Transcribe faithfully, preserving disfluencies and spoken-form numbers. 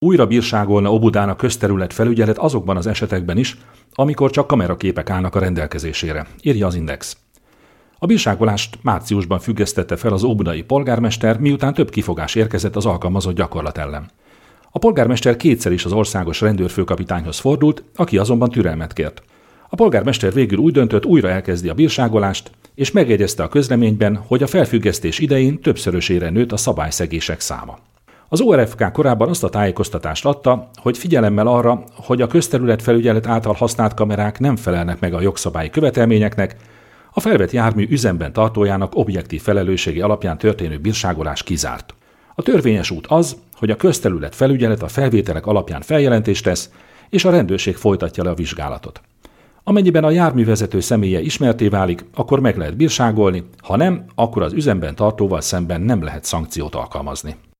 Újra bírságolna Obudán a közterület felügyelet azokban az esetekben is, amikor csak kameraképek állnak a rendelkezésére, írja az Index. A bírságolást márciusban függesztette fel az óbudai polgármester, miután több kifogás érkezett az alkalmazott gyakorlat ellen. A polgármester kétszer is az országos rendőrfőkapitányhoz fordult, aki azonban türelmet kért. A polgármester végül úgy döntött, újra elkezdi a bírságolást, és megjegyezte a közleményben, hogy a felfüggesztés idején többszörösére nőtt a szabályszegések száma. Az o er ef ká korábban azt a tájékoztatást adta, hogy figyelemmel arra, hogy a közterületfelügyelet által használt kamerák nem felelnek meg a jogszabályi követelményeknek, a felvett jármű üzemben tartójának objektív felelőssége alapján történő bírságolás kizárt. A törvényes út az, hogy a közterület felügyelet a felvételek alapján feljelentést tesz, és a rendőrség folytatja le a vizsgálatot. Amennyiben a járművezető személye ismertté válik, akkor meg lehet bírságolni, ha nem, akkor az üzemben tartóval szemben nem lehet szankciót alkalmazni.